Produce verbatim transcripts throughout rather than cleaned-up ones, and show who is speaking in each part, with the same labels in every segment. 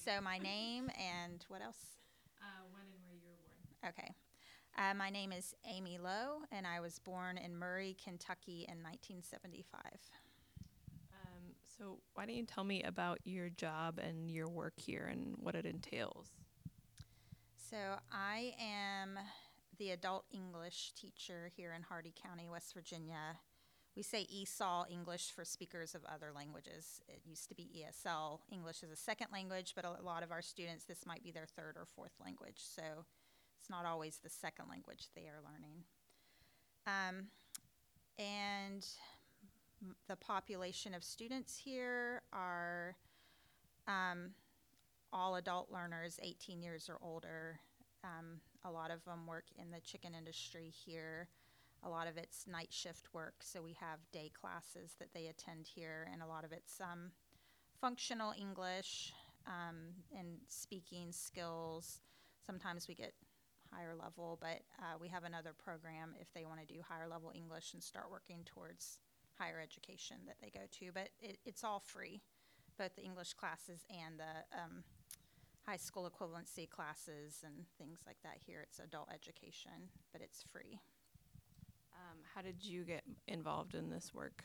Speaker 1: So my name and what else?
Speaker 2: Uh, when and where you were born.
Speaker 1: Okay. Uh, my name is Amy Lowe, and I was born in Murray, Kentucky in nineteen seventy-five.
Speaker 2: Um, so why don't you tell me about your job and your work here and what it entails?
Speaker 1: So I am the adult English teacher here in Hardy County, West Virginia. We say E S O L English for speakers of other languages. It used to be E S L English as a second language, but a lot of our students, this might be their third or fourth language. So it's not always the second language they are learning. Um, and m- the population of students here are um, all adult learners, eighteen years or older. Um, a lot of them work in the chicken industry here. A lot of it's night shift work, so we have day classes that they attend here, and a lot of it's um, functional English um, and speaking skills. Sometimes we get higher level, but uh, we have another program if they want to do higher level English and start working towards higher education that they go to. But it, it's all free, both the English classes and the um, high school equivalency classes and things like that here. It's adult education, but it's free.
Speaker 2: Um, how did you get involved in this work?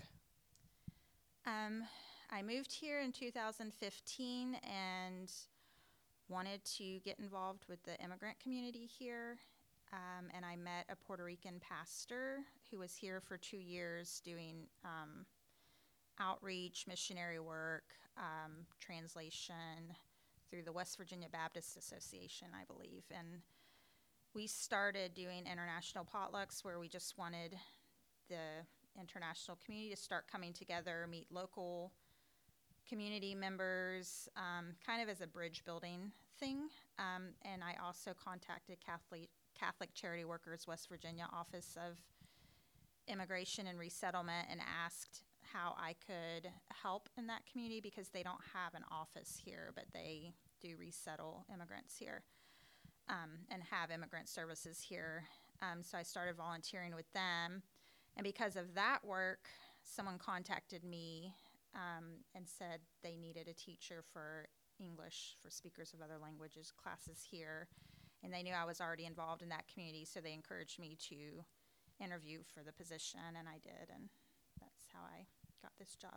Speaker 1: Um, I moved here in two thousand fifteen and wanted to get involved with the immigrant community here. Um, and I met a Puerto Rican pastor who was here for two years doing um, outreach, missionary work, um, translation through the West Virginia Baptist Association, I believe. And we started doing international potlucks where we just wanted the international community to start coming together, meet local community members, um, kind of as a bridge building thing. Um, and I also contacted Catholic Catholic Charity Workers West Virginia Office of Immigration and Resettlement and asked how I could help in that community because they don't have an office here, but they do resettle immigrants here um, and have immigrant services here. Um, so I started volunteering with them. And because of that work, someone contacted me um, and said they needed a teacher for English for speakers of other languages classes here. And they knew I was already involved in that community, so they encouraged me to interview for the position, and I did, and that's how I got this job.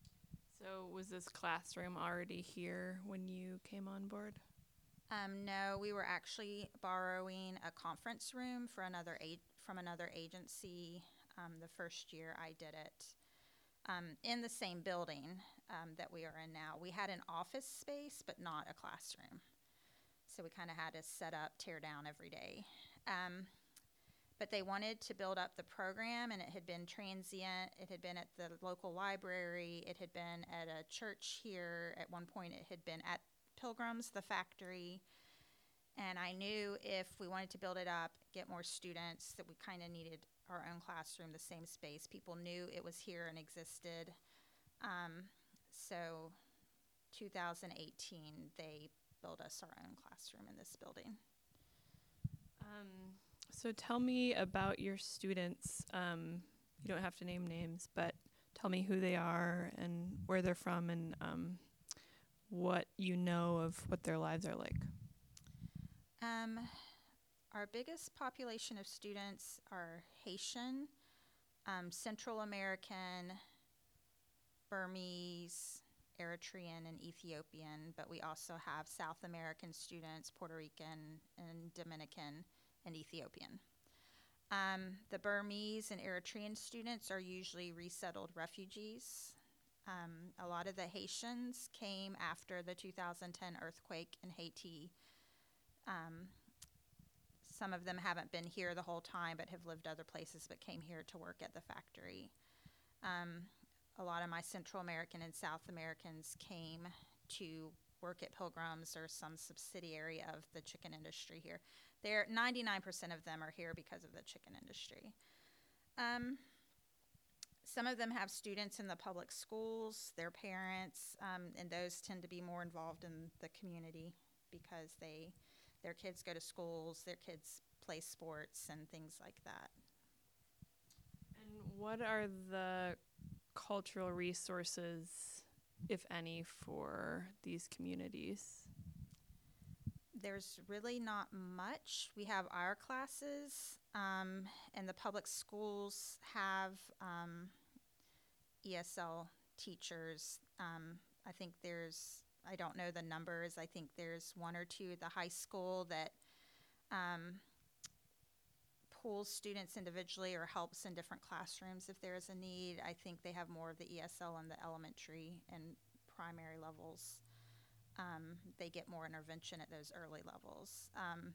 Speaker 2: So was this classroom already here when you came on board?
Speaker 1: Um, no, we were actually borrowing a conference room for another a- from another agency. Um, the first year I did it um, in the same building um, that we are in now. We had an office space, but not a classroom. So we kind of had to set up, tear down every day. Um, but they wanted to build up the program, and it had been transient. It had been at the local library. It had been at a church here. At one point, it had been at Pilgrims, the factory. And I knew if we wanted to build it up, get more students, that we kind of needed our own classroom, the same space. People knew it was here and existed. Um, so two thousand eighteen, they built us our own classroom in this building.
Speaker 2: Um, so tell me about your students. Um, you don't have to name names, but tell me who they are and where they're from and um, what you know of what their lives are like.
Speaker 1: Um, our biggest population of students are Haitian, um, Central American, Burmese, Eritrean, and Ethiopian, but we also have South American students, Puerto Rican, and Dominican, and Ethiopian. Um, the Burmese and Eritrean students are usually resettled refugees. Um, a lot of the Haitians came after the two thousand ten earthquake in Haiti. Um, some of them haven't been here the whole time but have lived other places but came here to work at the factory. Um, a lot of my Central American and South Americans came to work at Pilgrims or some subsidiary of the chicken industry here. They're ninety-nine percent of them are here because of the chicken industry. Um, some of them have students in the public schools, their parents, um, and those tend to be more involved in the community because they, their kids go to schools, their kids play sports and things like that.
Speaker 2: And what are the cultural resources, if any, for these communities?
Speaker 1: there's really not much. We have our classes, um, and the public schools have um, E S L teachers. Um, I think there's, I don't know the numbers, I think there's one or two at the high school that um, pulls students individually or helps in different classrooms if there is a need. I think they have more of the E S L in the elementary and primary levels. Um, they get more intervention at those early levels. Um,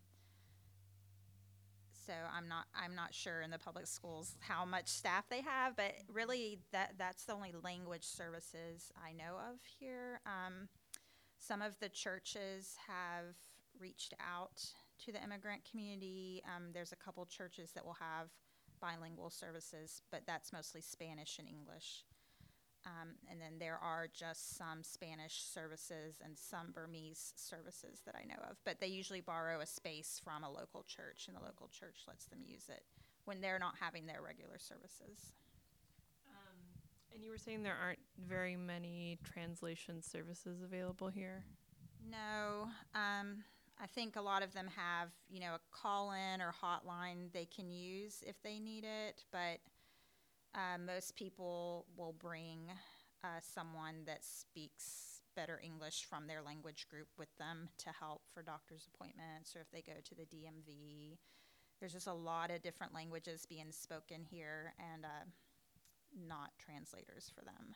Speaker 1: so I'm not I'm not sure in the public schools how much staff they have, but really that that's the only language services I know of here. Um, some of the churches have reached out to the immigrant community. Um, there's a couple churches that will have bilingual services, but that's mostly Spanish and English. Um, and then there are just some Spanish services and some Burmese services that I know of. But they usually borrow a space from a local church, and the local church lets them use it when they're not having their regular services.
Speaker 2: Um, and you were saying there aren't very many translation services available here?
Speaker 1: No. Um, I think a lot of them have, you know, a call-in or hotline they can use if they need it, but Uh, most people will bring uh, someone that speaks better English from their language group with them to help for doctor's appointments, or if they go to the D M V. There's just a lot of different languages being spoken here, and uh, not translators for them.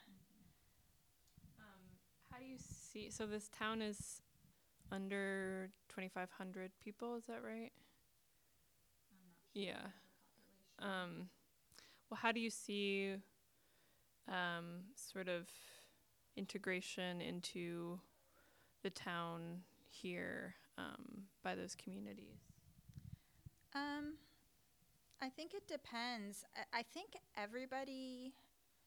Speaker 2: Um, how do you see, so this town is under twenty-five hundred people, is that right?
Speaker 1: I'm not sure
Speaker 2: Yeah.
Speaker 1: of the population.
Speaker 2: Um, well, how do you see um, sort of integration into the town here um, by those communities?
Speaker 1: Um, I think it depends. I, I think everybody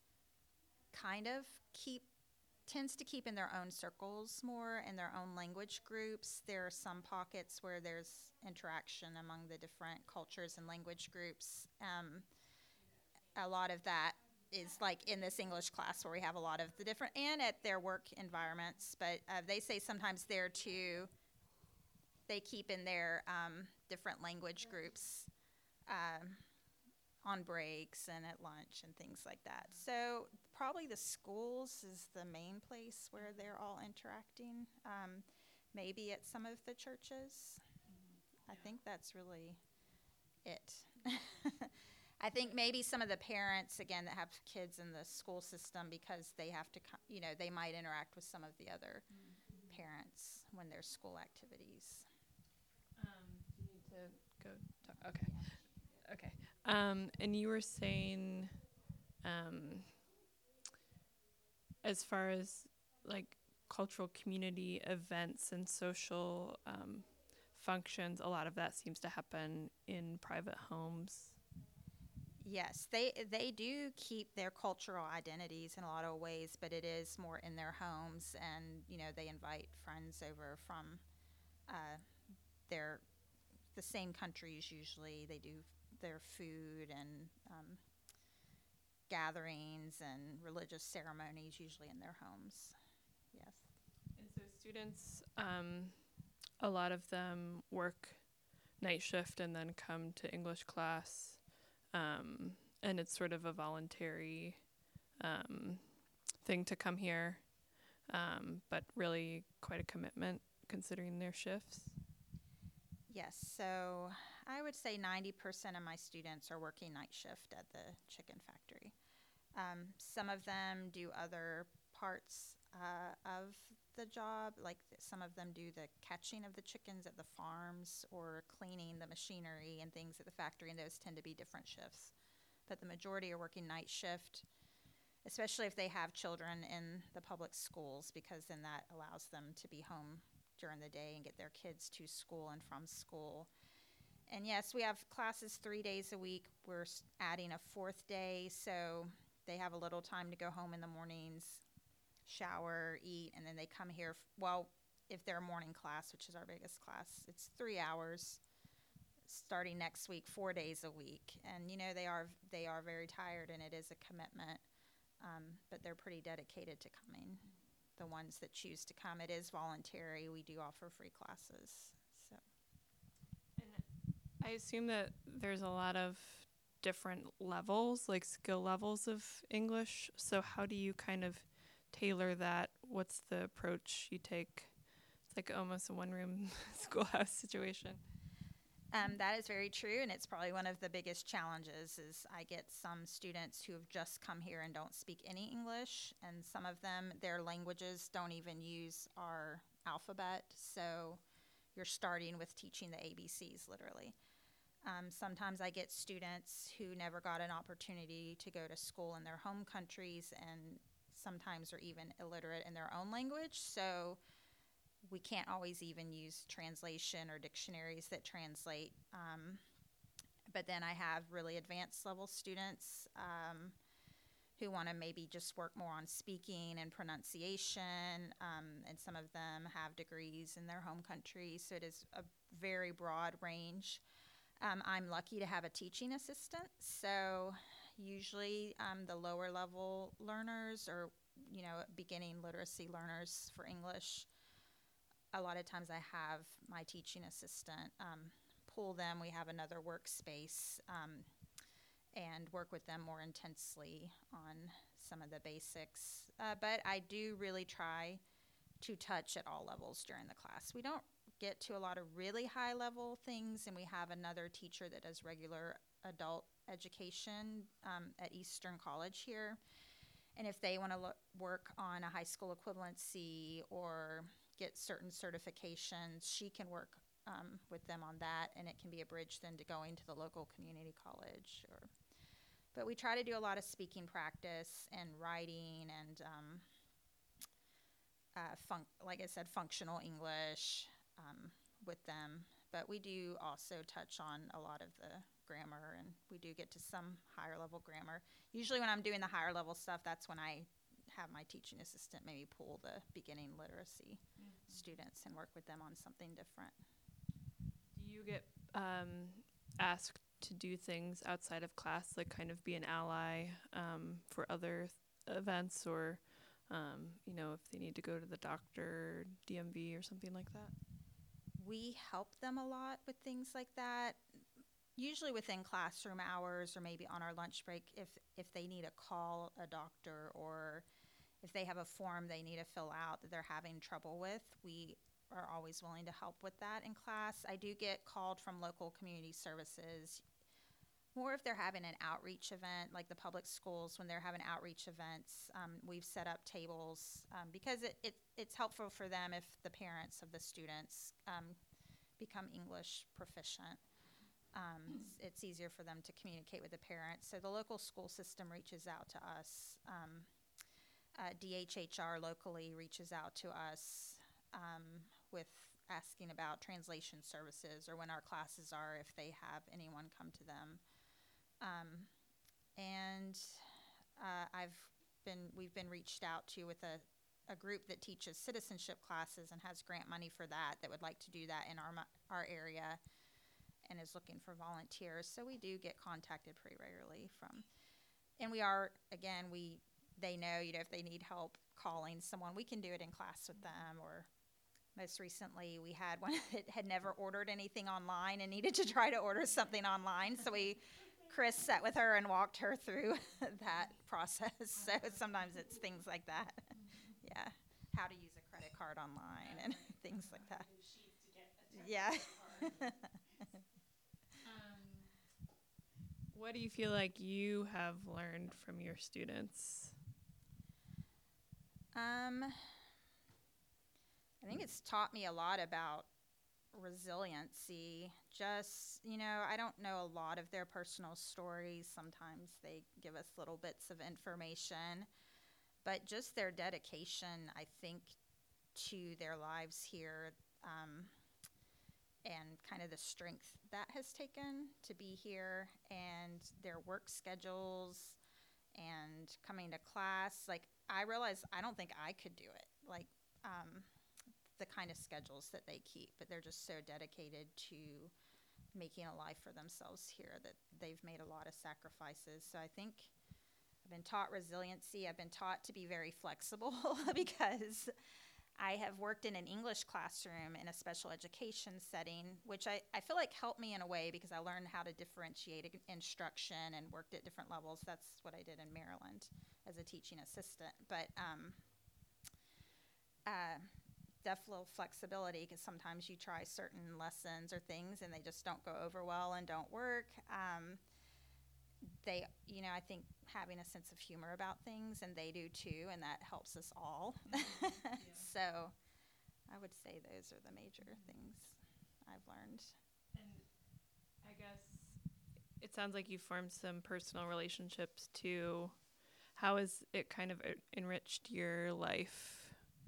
Speaker 1: kind of keep tends to keep in their own circles more, in their own language groups. There are some pockets where there's interaction among the different cultures and language groups. Um, a lot of that is like in this English class where we have a lot of the different, and at their work environments, but uh, they say sometimes there too, they keep in their um, different language groups um, on breaks and at lunch and things like that. So probably the schools is the main place where they're all interacting. Um, maybe at some of the churches. I think that's really it. I think maybe some of the parents, again, that have kids in the school system, because they have to, co- you know, they might interact with some of the other mm-hmm. parents when there's school activities.
Speaker 2: Um, you need to go talk. Okay. Okay. Um, and you were saying, um, as far as like cultural community events and social um, functions, a lot of that seems to happen in private homes.
Speaker 1: Yes, they they do keep their cultural identities in a lot of ways, but it is more in their homes, and you know they invite friends over from uh, their the same countries. Usually, they do their food and um, gatherings and religious ceremonies, usually in their homes. Yes.
Speaker 2: And so students, um, a lot of them work night shift and then come to English class. Um, and it's sort of a voluntary um, thing to come here, um, but really quite a commitment considering their shifts.
Speaker 1: Yes, so I would say ninety percent of my students are working night shift at the chicken factory. Um, some of them do other parts uh, of the job, like th- some of them do the catching of the chickens at the farms or cleaning the machinery and things at the factory, and those tend to be different shifts. But the majority are working night shift, especially if they have children in the public schools, because then that allows them to be home during the day and get their kids to school and from school. And yes, we have classes three days a week. We're adding a fourth day, so they have a little time to go home in the mornings, shower, eat, and then they come here. F- well, if they're a morning class, which is our biggest class, it's three hours starting next week, four days a week. And you know they are they are very tired, and it is a commitment, um, but they're pretty dedicated to coming. The ones that choose to come, it is voluntary. We do offer free classes,
Speaker 2: I assume that there's a lot of different levels, like skill levels of English. So how do you kind of tailor that? What's the approach you take? It's like almost a one-room schoolhouse situation.
Speaker 1: Um, that is very true, and it's probably one of the biggest challenges is I get some students who have just come here and don't speak any English, and some of them, their languages don't even use our alphabet, so you're starting with teaching the A B Cs, literally. Um, sometimes I get students who never got an opportunity to go to school in their home countries, and sometimes are even illiterate in their own language, so we can't always even use translation or dictionaries that translate. Um, but then I have really advanced level students um, who want to maybe just work more on speaking and pronunciation, um, and some of them have degrees in their home country, so it is a very broad range. Um, I'm lucky to have a teaching assistant, so usually um, the lower level learners or, you know, beginning literacy learners for English, a lot of times I have my teaching assistant um, pull them. We have another workspace um, and work with them more intensely on some of the basics. Uh, but I do really try to touch at all levels during the class. We don't get to a lot of really high level things, and we have another teacher that does regular adult education um, at Eastern College here. And if they want to lo- work on a high school equivalency or get certain certifications, she can work um, with them on that, and it can be a bridge then to going to the local community college. Or, but we try to do a lot of speaking practice and writing and, um, uh, fun- like I said, functional English um, with them. But we do also touch on a lot of the grammar, and we do get to some higher level grammar. Usually when I'm doing the higher level stuff, that's when I have my teaching assistant maybe pull the beginning literacy mm-hmm. students and work with them on something different.
Speaker 2: Do you get um, asked to do things outside of class, like kind of be an ally um, for other th- events, or um, you know, if they need to go to the doctor, D M V or something like that?
Speaker 1: We help them a lot with things like that, usually within classroom hours or maybe on our lunch break if, if they need to call a doctor, or if they have a form they need to fill out that they're having trouble with. We are always willing to help with that in class. I do get called from local community services, more if they're having an outreach event, like the public schools when they're having outreach events. Um, we've set up tables um, because it, it, it's helpful for them if the parents of the students um, become English proficient. Um, it's, it's easier for them to communicate with the parents. So the local school system reaches out to us. Um, uh, D H H R locally reaches out to us um, with asking about translation services or when our classes are, if they have anyone come to them. Um, and uh, I've been, we've been reached out to with a, a group that teaches citizenship classes and has grant money for that, that would like to do that in our, our area and is looking for volunteers. So we do get contacted pretty regularly from, and we are, again, we, they know, you know, if they need help calling someone, we can do it in class with them. Or most recently we had one that had never ordered anything online and needed to try to order something online. So we, Chris sat with her and walked her through that process. So sometimes it's things like that. Yeah. How to use a credit card online and things like that. Yeah.
Speaker 2: um, what do you feel like you have learned from your students?
Speaker 1: Um, I think it's taught me a lot about resiliency. Just, you know, I don't know a lot of their personal stories. Sometimes they give us little bits of information, but just their dedication, I think, to their lives here, um, and kind of the strength that has taken to be here, and their work schedules and coming to class. Like, I realized I don't think I could do it. Like, um, the kind of schedules that they keep, but they're just so dedicated to making a life for themselves here that they've made a lot of sacrifices. So I think I've been taught resiliency. I've been taught to be very flexible because I have worked in an English classroom in a special education setting, which I, I feel like helped me in a way because I learned how to differentiate ig- instruction and worked at different levels. That's what I did in Maryland as a teaching assistant. But um, uh, definitely a little flexibility because sometimes you try certain lessons or things and they just don't go over well and don't work. Um, they, you know, I think having a sense of humor about things, and they do too, and that helps us all.
Speaker 2: Mm-hmm. Yeah.
Speaker 1: So I would say those are the major things I've learned.
Speaker 2: And I guess it sounds like you formed some personal relationships too. How has it kind of e- enriched your life?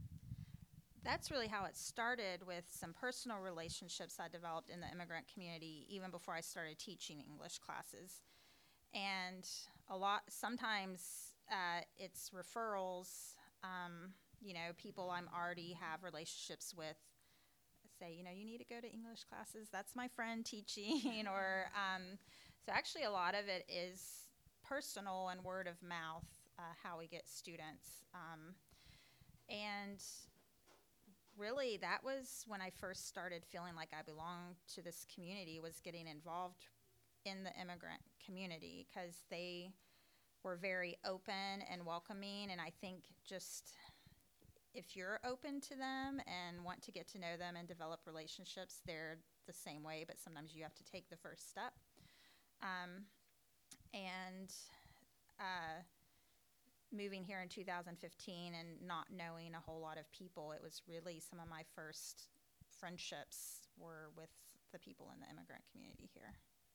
Speaker 1: That's really how it started, with some personal relationships I developed in the immigrant community even before I started teaching English classes. And a lot, sometimes uh, it's referrals, um, you know, people I'm already have relationships with say, you know, you need to go to English classes. That's my friend teaching. or um, So actually a lot of it is personal and word of mouth, uh, how we get students. Um, and really that was when I first started feeling like I belonged to this community, was getting involved in the immigrant community, because they were very open and welcoming. And I think just if you're open to them and want to get to know them and develop relationships, they're the same way, but sometimes you have to take the first step. Um, and uh, moving here in two thousand fifteen and not knowing a whole lot of people, it was really some of my first friendships were with the people in the immigrant community here.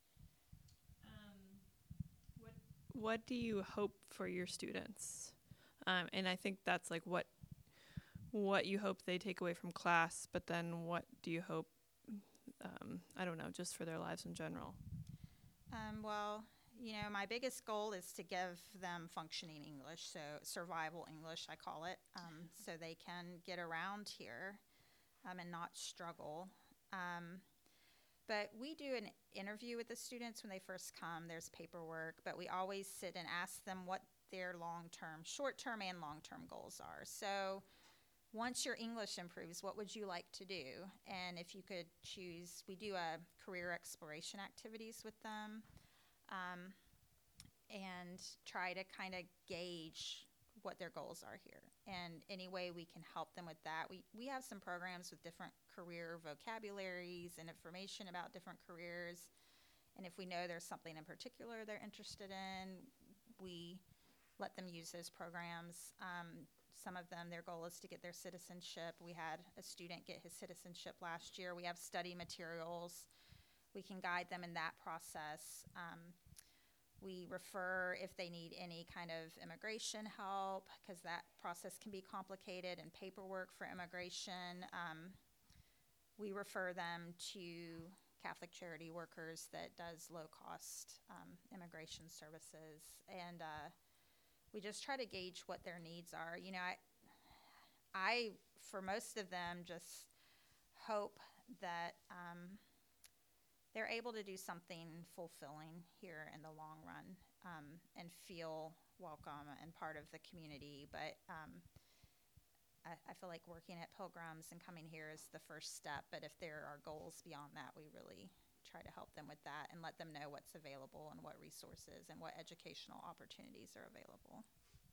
Speaker 2: Um, what what do you hope for your students? Um, and I think that's like what what you hope they take away from class, but then what do you hope, um, I don't know, just for their lives in general?
Speaker 1: Um, well, you know, my biggest goal is to give them functioning English, so survival English, I call it, um, so they can get around here um, and not struggle. Um, but we do an interview with the students when they first come. There's paperwork, but we always sit and ask them what their long-term, short-term and long-term goals are. So once your English improves, what would you like to do? And if you could choose, we do a career exploration activities with them, um, and try to kind of gauge what their goals are here. And any way we can help them with that. We, we have some programs with different career vocabularies and information about different careers. And if we know there's something in particular they're interested in, we let them use those programs. Um, Some of them, their goal is to get their citizenship. We had a student get his citizenship last year. We have study materials. We can guide them in that process. Um, we refer if they need any kind of immigration help, because that process can be complicated, and paperwork for immigration. Um, we refer them to Catholic Charity Workers that does low-cost um, immigration services. And uh, we just try to gauge what their needs are. You know, I, I for most of them, just hope that um, they're able to do something fulfilling here in the long run, um, and feel welcome and part of the community. But um, I, I feel like working at Pilgrims and coming here is the first step. But if there are goals beyond that, we really try to help them with that and let them know what's available and what resources and what educational opportunities are available.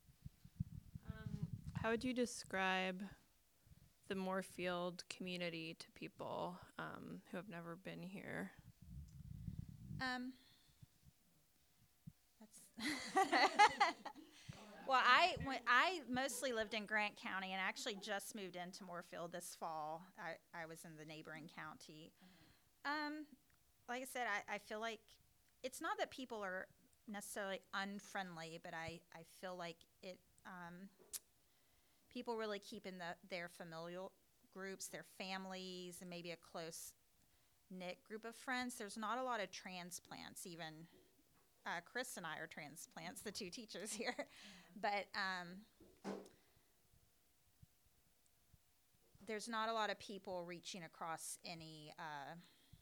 Speaker 2: Um, how would you describe the Moorfield community to people um, who have never been here?
Speaker 1: Um, that's well, I when, I mostly lived in Grant County and actually just moved into Moorfield this fall. I, I was in the neighboring county. Um, like I said, I, I feel like it's not that people are necessarily unfriendly, but I, I feel like it um, people really keep in the, their familial groups, their families, and maybe a close knit group of friends. There's not a lot of transplants. Even uh, Chris and I are transplants, the two teachers here. But um, there's not a lot of people reaching across any uh,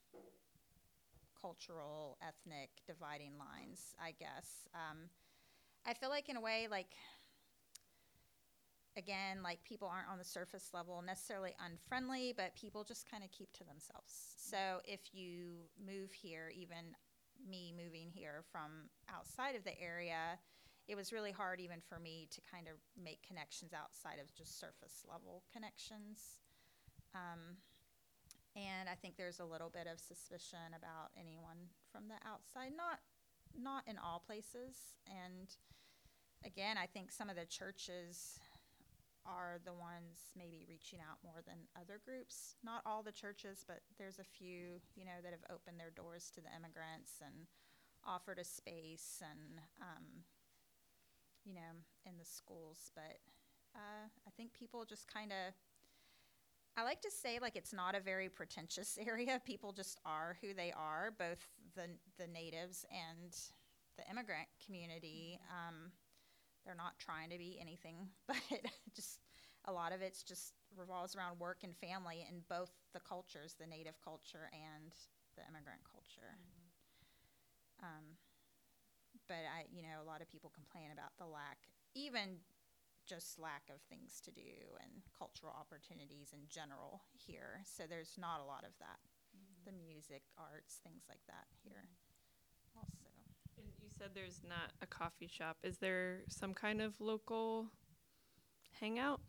Speaker 1: cultural, ethnic dividing lines, I guess. Um, I feel like in a way, like, again, like people aren't on the surface level necessarily unfriendly, but people just kind of keep to themselves. So if you move here, even me moving here from outside of the area, it was really hard even for me to kind of make connections outside of just surface level connections. Um, and I think there's a little bit of suspicion about anyone from the outside, not not in all places. And again, I think some of the churches are the ones maybe reaching out more than other groups. Not all the churches, but there's a few, you know, that have opened their doors to the immigrants and offered a space and, um, you know, in the schools. But uh, I think people just kind of, I like to say like it's not a very pretentious area. People just are who they are, both the the natives and the immigrant community. Um, they're not trying to be anything, but just a lot of it's just revolves around work and family in both the cultures, the native culture and the immigrant culture. Mm-hmm. Um, but I, you know, a lot of people complain about the lack, even just lack of things to do and cultural opportunities in general here. So there's not a lot of that. Mm-hmm. The music, arts, things like that here also.
Speaker 2: And you said there's not a coffee shop. Is there some kind of local hangout?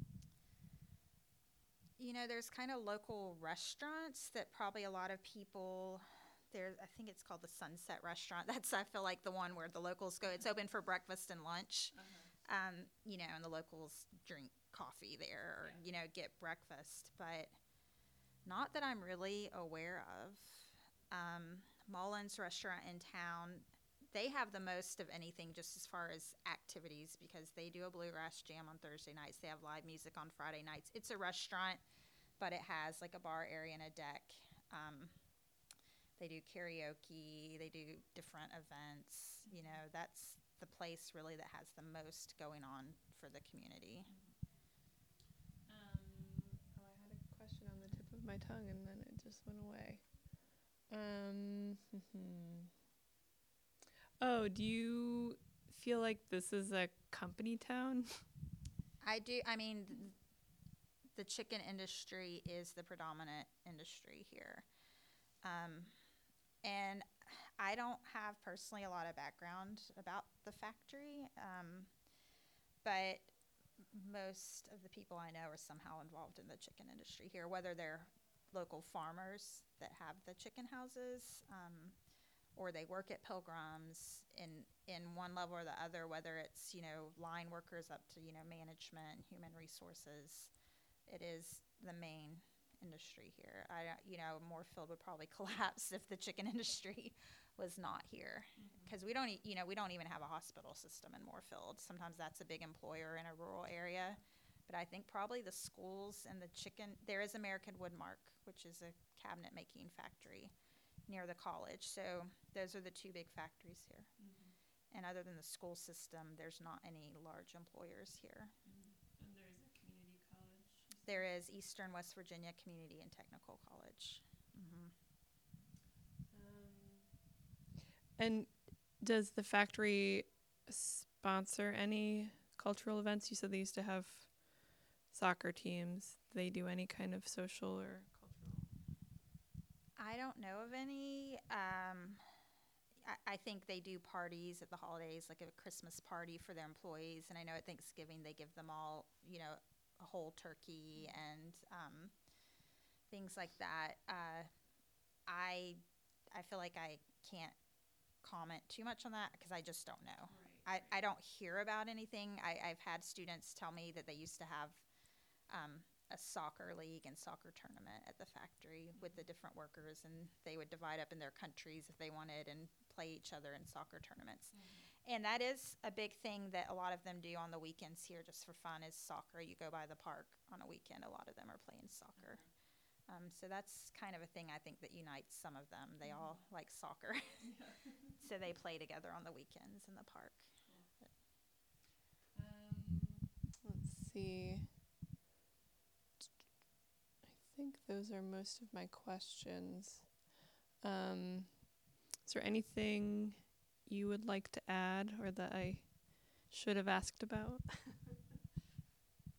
Speaker 1: You know, there's kind of local restaurants that probably a lot of people, there, I think it's called the Sunset Restaurant. That's, I feel like, the one where the locals go. It's open for breakfast and lunch. Uh-huh. Um, you know, and the locals drink coffee there or, yeah. you know, get breakfast. But not that I'm really aware of. Um, Mullins Restaurant in town, they have the most of anything just as far as activities because they do a bluegrass jam on Thursday nights. They have live music on Friday nights. It's a restaurant, but it has like a bar area and a deck. Um, they do karaoke. They do different events. You know, that's the place really that has the most going on for the community.
Speaker 2: Um, oh, I had a question on the tip of my tongue and then it just went away. Um, oh, do you feel like this is a company town?
Speaker 1: I do. I mean, th- the chicken industry is the predominant industry here. Um, and I don't have personally a lot of background about the factory, um, but most of the people I know are somehow involved in the chicken industry here, whether they're local farmers that have the chicken houses, um, or they work at Pilgrims in in one level or the other, whether it's, you know, line workers up to, you know, management, human resources. It is the main industry here. I, you know, Moorefield would probably collapse if the chicken industry was not here, because mm-hmm. we don't, e- you know, we don't even have a hospital system in Moorefield. Sometimes that's a big employer in a rural area, but I think probably the schools and the chicken. There is American Woodmark, which is a cabinet making factory near the college. So those are the two big factories here. Mm-hmm. And other than the school system, there's not any large employers here.
Speaker 2: Mm-hmm. And there's a community college?
Speaker 1: There is Eastern West Virginia Community and Technical College. Mm-hmm.
Speaker 2: Um, and does the factory sponsor any cultural events? You said they used to have soccer teams. Do they do any kind of social or
Speaker 1: I don't know of any. Um, I, I think they do parties at the holidays, like a Christmas party for their employees. And I know at Thanksgiving they give them all, you know, a whole turkey and um, things like that. Uh, I I feel like I can't comment too much on that because I just don't know. Right. I, I don't hear about anything. I, I've had students tell me that they used to have um, a soccer league and soccer tournament at the factory with the different workers, and they would divide up in their countries if they wanted and play each other in soccer tournaments. Mm-hmm. And that is a big thing that a lot of them do on the weekends here just for fun is soccer. You go by the park on a weekend, a lot of them are playing soccer. Mm-hmm. Um, so that's kind of a thing I think that unites some of them. They mm-hmm. all like soccer. Yeah. So they play together on the weekends in the park.
Speaker 2: Cool. Um, let's see. I think those are most of my questions. Um, is there anything you would like to add or that I should have asked about?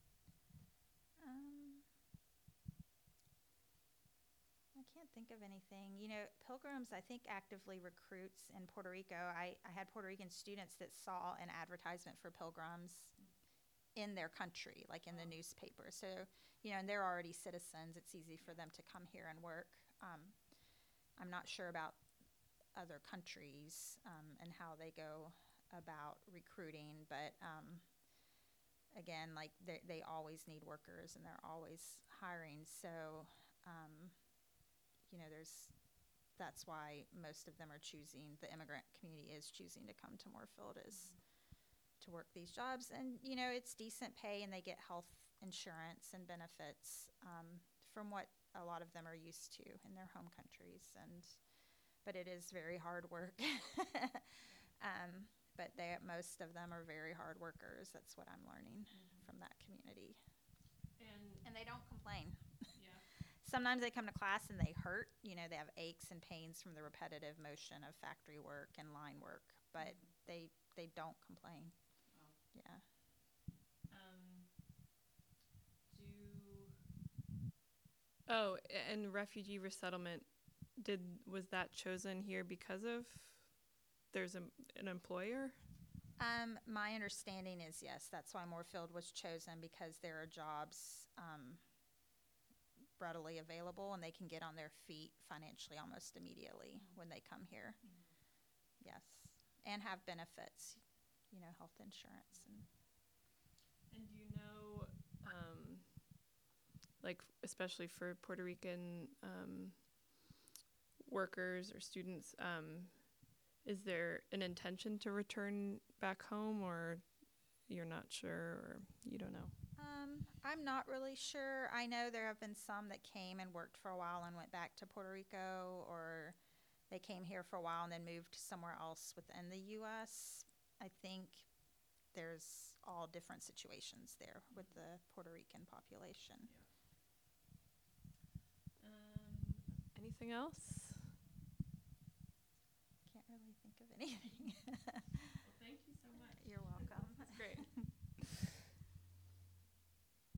Speaker 1: think of anything. You know, Pilgrims, I think, actively recruits in Puerto Rico. I, I had Puerto Rican students that saw an advertisement for Pilgrims in their country, like in the newspaper. So, you know, and they're already citizens. It's easy for them to come here and work. Um, I'm not sure about other countries um, and how they go about recruiting, but um, again, like they they always need workers and they're always hiring. So, um, you know, there's that's why most of them are choosing, the immigrant community is choosing to come to Moorfield is to work these jobs. And, you know, it's decent pay and they get health insurance and benefits um, from what a lot of them are used to in their home countries. And but it is very hard work. um, but they, most of them are very hard workers. That's what I'm learning mm-hmm. from that community.
Speaker 2: And,
Speaker 1: and they don't complain.
Speaker 2: Yeah.
Speaker 1: Sometimes they come to class and they hurt. You know, they have aches and pains from the repetitive motion of factory work and line work, but mm-hmm. they they don't complain.
Speaker 2: Wow.
Speaker 1: Yeah.
Speaker 2: Um, do oh, and refugee resettlement, did was that chosen here because of there's a, an employer?
Speaker 1: Um, my understanding is yes. That's why Moorfield was chosen, because there are jobs um, readily available and they can get on their feet financially almost immediately mm-hmm. when they come here. Mm-hmm. Yes, and have benefits, you know, health insurance. And,
Speaker 2: and do you know, um, like especially for Puerto Rican um, workers or students, um, is there an intention to return back home, or you're not sure, or you don't know?
Speaker 1: Um, I'm not really sure. I know there have been some that came and worked for a while and went back to Puerto Rico, or they came here for a while and then moved somewhere else within the U S. I think there's all different situations there with the Puerto Rican population.
Speaker 2: Yeah. Um, anything else?